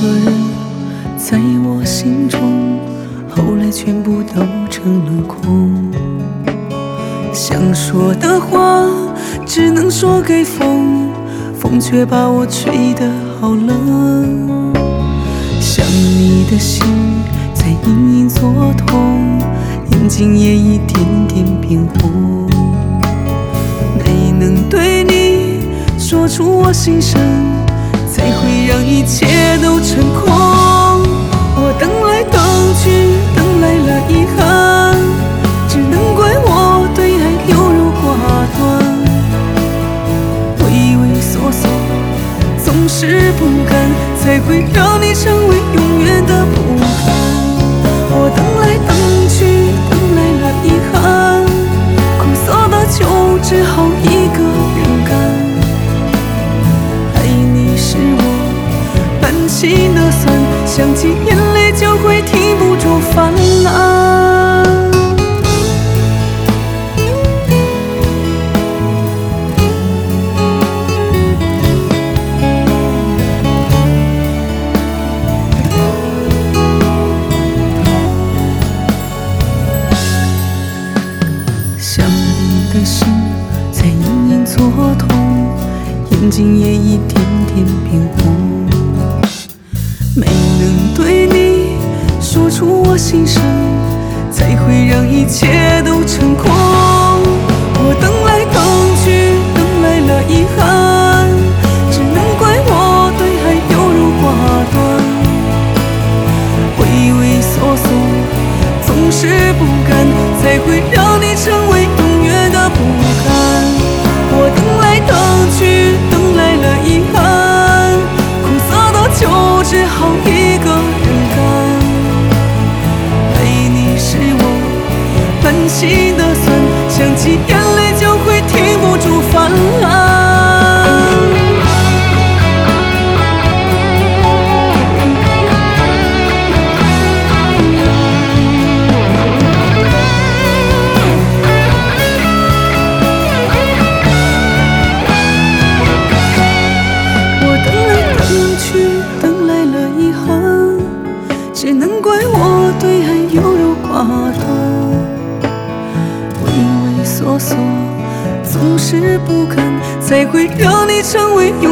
个人在我心中，后来全部都成了空。想说的话只能说给风，风却把我吹得好冷。想你的心在隐隐作痛，眼睛也一点点变红。没能对你说出我心声，才会让一切都成空。我等来等去，等来了遗憾，只能怪我对爱优柔寡断，畏畏缩缩，总是不甘，才会让你成为永远的不甘。我等来等去，等来了遗憾，苦涩的酒只好一个人干。爱你是我搬起的伞，想起眼泪就会停不住泛滥。想你的心在隐隐作痛，眼睛也一点点变红。没能对你说出我心声，才会让一切都成空。我等来等去，等来了遗憾，只能怪我对爱优柔寡断，畏畏缩缩，总是不甘，才会让你成为永远的不甘。我等来等去，等来了遗憾，苦涩的酒只好一个人干。爱你是我搬起的伞，想起眼泪就会停不住泛滥。只能怪我对爱优柔寡断，畏畏缩缩，总是不甘，才会让你成为永